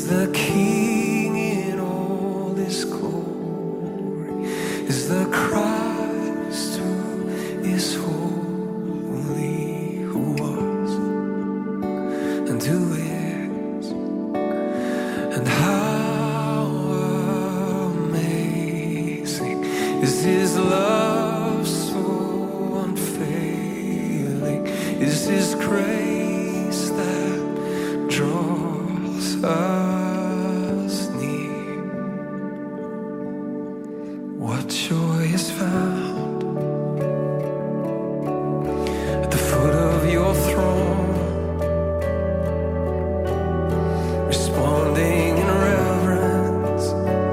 is the King in all his glory, is the Christ who is holy, who was and who is, and how amazing is his love, so unfailing is his grace that draws us near. What joy is found at the foot of your throne, responding in reverence,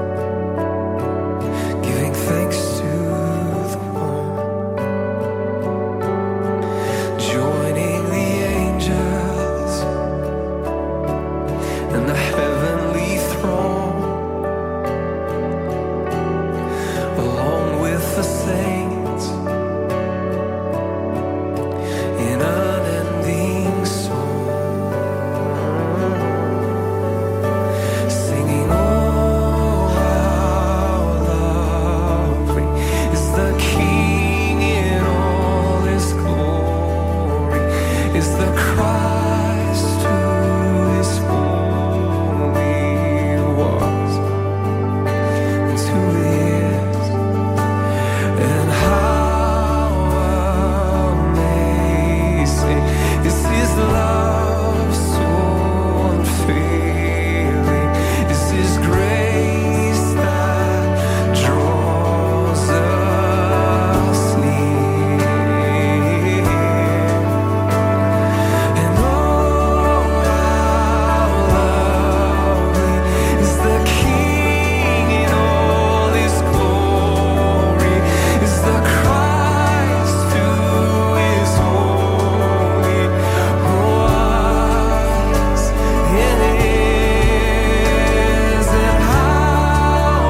giving thanks to the one, joining the angels and the heavenly throne, along with the saints in unending song, singing, oh, how lovely is the King in all his glory, is the Christ who is holy, was and who is, and how amazing is his love, so unfailing is his grace that draws us near. And oh, how lovely is the King in all his glory, is the Christ who is holy, who was and is, and how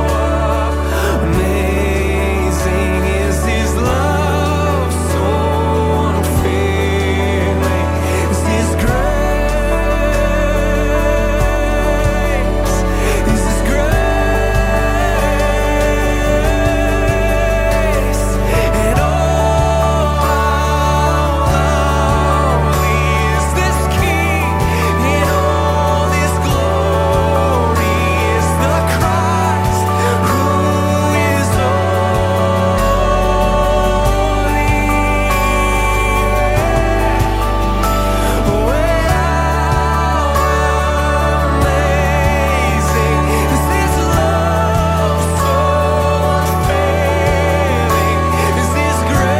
amazing is his love, so unfailing is his grace, is his grace, and oh, how lovely is this King in all his glory, is the Christ who is holy. Amazing is his love, so unfailing is his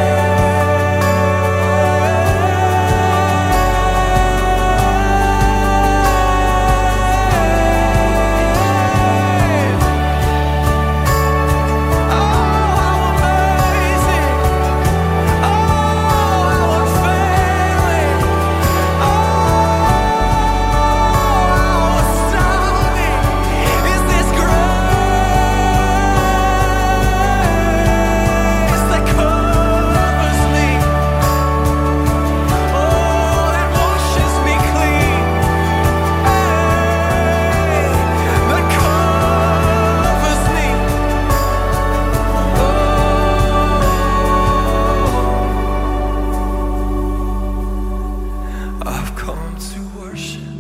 I've come to worship,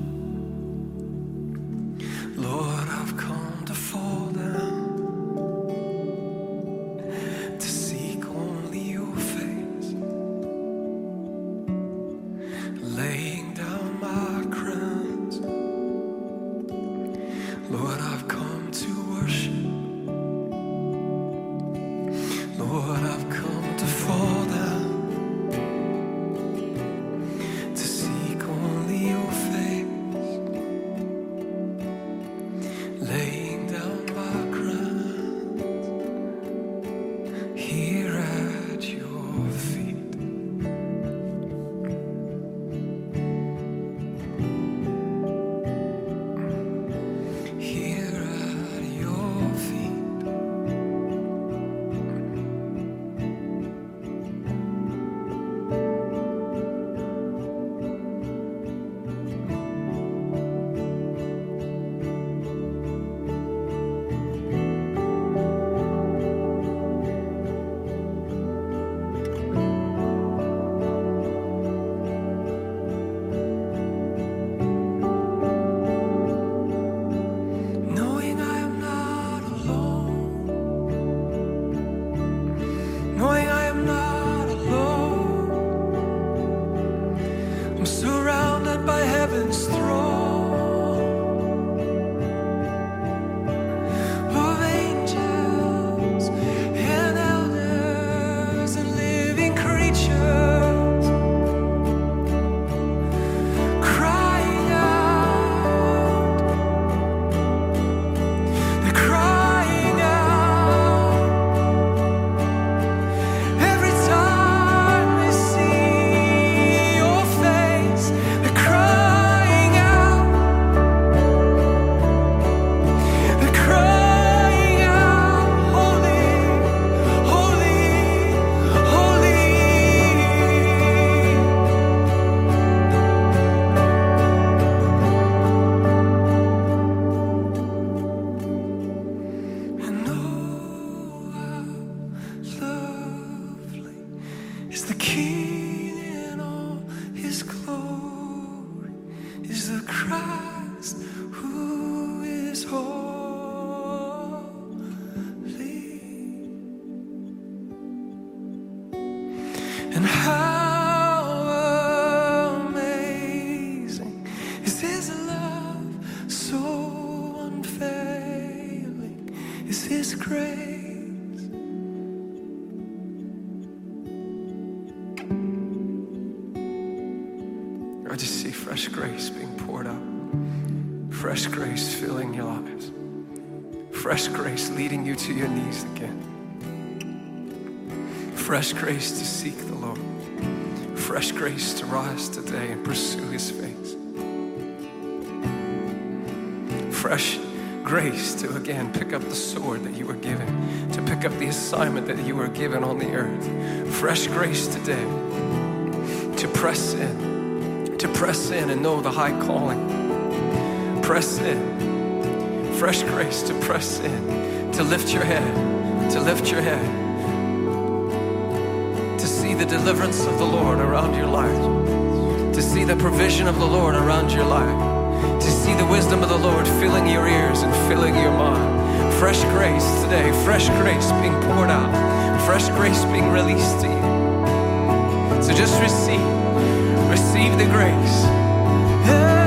Lord, I've come to fall down, to seek only your face, laying down my crowns. Lord, I've come to worship, Lord, I've come to fall down, to seek only your face, laying down my crowns here at your feet. Here is holy. And how amazing is His love, so unfailing is His grace. I just see fresh grace being poured out. Fresh grace filling your lives. Fresh grace leading you to your knees again. Fresh grace to seek the Lord. Fresh grace to rise today and pursue His face. Fresh grace to again pick up the sword that you were given, to pick up the assignment that you were given on the earth. Fresh grace today to press in and know the high calling. Press in. Fresh grace to press in, to lift your head, to lift your head, to see the deliverance of the Lord around your life, to see the provision of the Lord around your life, to see the wisdom of the Lord filling your ears and filling your mind. Fresh grace today, fresh grace being poured out, fresh grace being released to you. So just receive the grace.